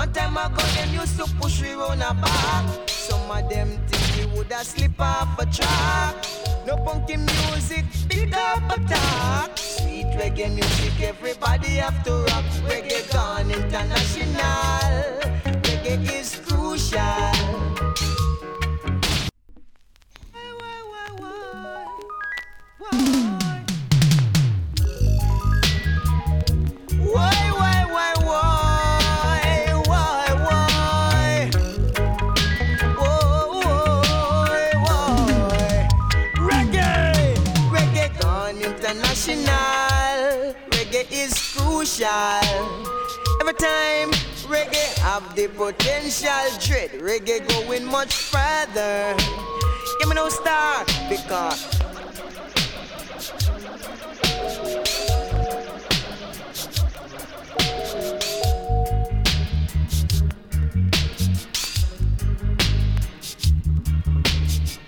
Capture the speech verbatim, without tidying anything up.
Long time ago, them used to push we round a back. Some of them think we woulda slip off a track. No punky music, pick up a talk. Sweet reggae music, everybody have to rock. Reggae gone international. Reggae is crucial. Why, why, why, why? Why? Why, why, why, why? Why, why? Why, why, why? Reggae! Reggae gone international. Reggae is crucial. Every time reggae have the potential dread. Reggae going much further. Give me no star because